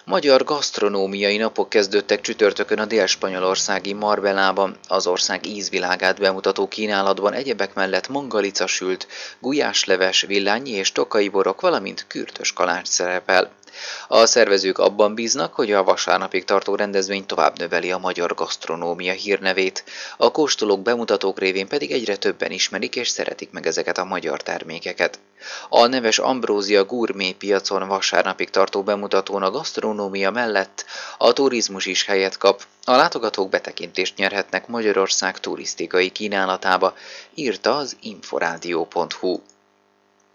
Magyar gasztronómiai napok kezdődtek csütörtökön a dél-spanyolországi Marbellában. Az ország ízvilágát bemutató kínálatban egyebek mellett mangalica sült, gulyásleves, villányi és tokai borok, valamint kürtös kalács szerepel. A szervezők abban bíznak, hogy a vasárnapig tartó rendezvény tovább növeli a magyar gasztronómia hírnevét. A kóstolók, bemutatók révén pedig egyre többen ismerik és szeretik meg ezeket a magyar termékeket. A neves Ambrózia Gourmet piacon vasárnapig tartó bemutatón a gasztronómia mellett a turizmus is helyet kap. A látogatók betekintést nyerhetnek Magyarország turisztikai kínálatába, írta az inforádió.hu.